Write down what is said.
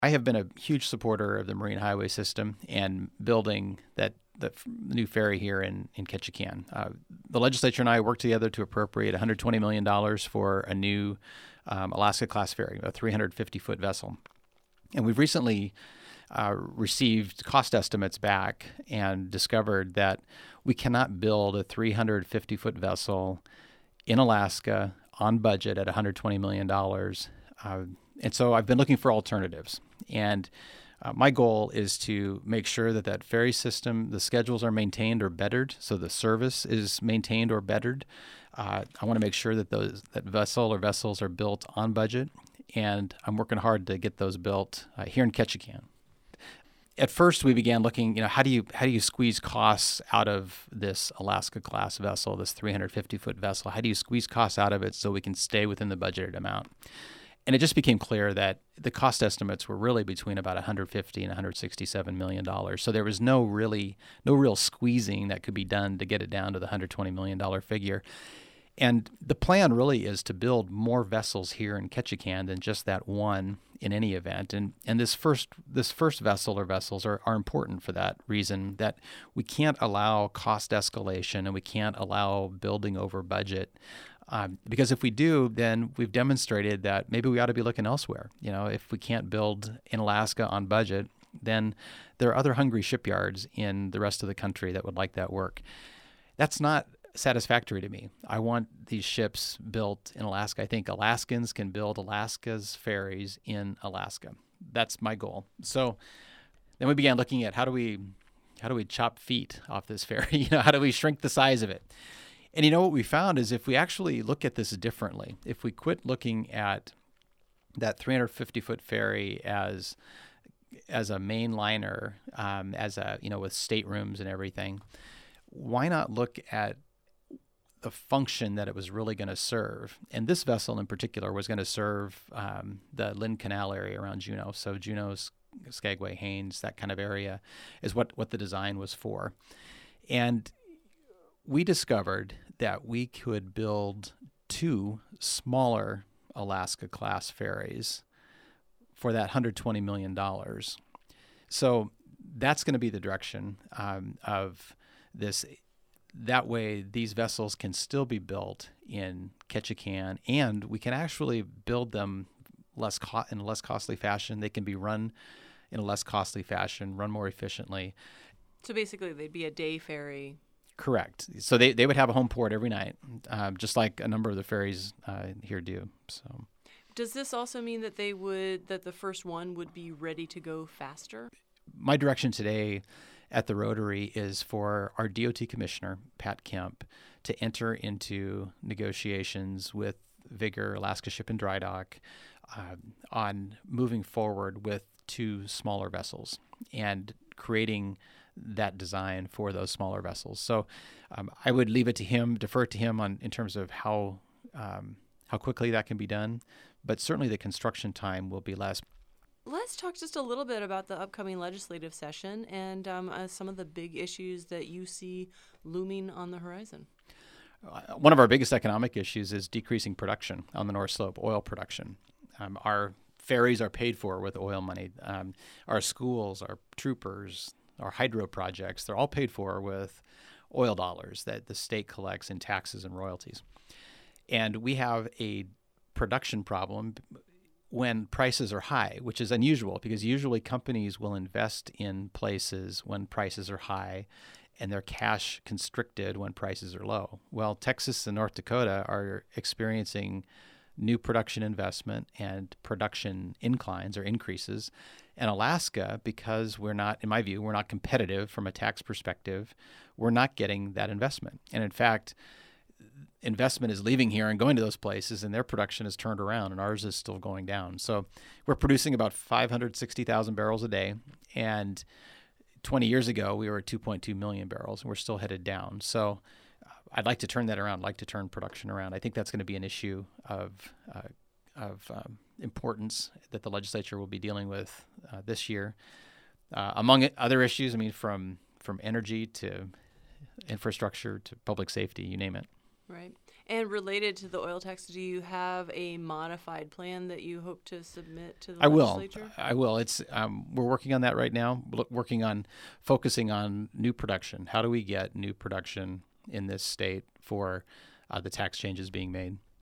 I have been a huge supporter of the Marine Highway System and building the new ferry here in Ketchikan. The legislature and I worked together to appropriate $120 million for a new Alaska-class ferry, a 350-foot vessel. And we've recently received cost estimates back and discovered that we cannot build a 350-foot vessel in Alaska on budget at $120 million. And so I've been looking for alternatives. And my goal is to make sure that ferry system, the schedules are maintained or bettered, so the service is maintained or bettered. I want to make sure that that vessel or vessels are built on budget, and I'm working hard to get those built here in Ketchikan. At first, we began looking, how do you squeeze costs out of this Alaska-class vessel, this 350-foot vessel? How do you squeeze costs out of it so we can stay within the budgeted amount? And it just became clear that the cost estimates were really between about $150 and $167 million. So there was no real squeezing that could be done to get it down to the $120 million figure. And the plan really is to build more vessels here in Ketchikan than just that one in any event. And this first vessel or vessels are important for that reason, that we can't allow cost escalation and we can't allow building over budget. Because if we do, then we've demonstrated that maybe we ought to be looking elsewhere. If we can't build in Alaska on budget, then there are other hungry shipyards in the rest of the country that would like that work. That's not satisfactory to me. I want these ships built in Alaska. I think Alaskans can build Alaska's ferries in Alaska. That's my goal. So then we began looking at how do we chop feet off this ferry? How do we shrink the size of it? And what we found is if we actually look at this differently, if we quit looking at that 350-foot ferry as a main liner, with staterooms and everything, why not look at the function that it was really going to serve? And this vessel in particular was going to serve the Lynn Canal area around Juneau. So Juneau, Skagway, Haines, that kind of area is what the design was for. And we discovered that we could build 2 smaller Alaska-class ferries for that $120 million. So that's going to be the direction of this. That way, these vessels can still be built in Ketchikan, and we can actually build them in a less costly fashion. They can be run in a less costly fashion, run more efficiently. So basically, they'd be a day ferry. Correct. So they would have a home port every night, just like a number of the ferries here do. So, does this also mean that that the first one would be ready to go faster? My direction today at the Rotary is for our DOT commissioner, Pat Kemp, to enter into negotiations with Vigor, Alaska Ship and Dry Dock, on moving forward with 2 smaller vessels and creating that design for those smaller vessels. So I would leave it to him, defer to him in terms of how quickly that can be done, but certainly the construction time will be less. Let's talk just a little bit about the upcoming legislative session and some of the big issues that you see looming on the horizon. One of our biggest economic issues is decreasing production on the North Slope, oil production. Our ferries are paid for with oil money. Our schools, our troopers, our hydro projects, they're all paid for with oil dollars that the state collects in taxes and royalties. And we have a production problem when prices are high, which is unusual because usually companies will invest in places when prices are high and they're cash constricted when prices are low. Well, Texas and North Dakota are experiencing new production investment and production inclines or increases. And Alaska, because we're not, in my view, we're not competitive from a tax perspective, we're not getting that investment. And in fact, investment is leaving here and going to those places, and their production is turned around, and ours is still going down. So we're producing about 560,000 barrels a day, and 20 years ago, we were at 2.2 million barrels, and we're still headed down. So I'd like to turn that around. I'd like to turn production around. I think that's going to be an issue of importance that the legislature will be dealing with this year. Among other issues, I mean, from energy to infrastructure to public safety, you name it. Right. And related to the oil tax, do you have a modified plan that you hope to submit to the I will. legislature? I will. It's we're working on that right now. Working on focusing on new production. How do we get new production in this state for the tax changes being made?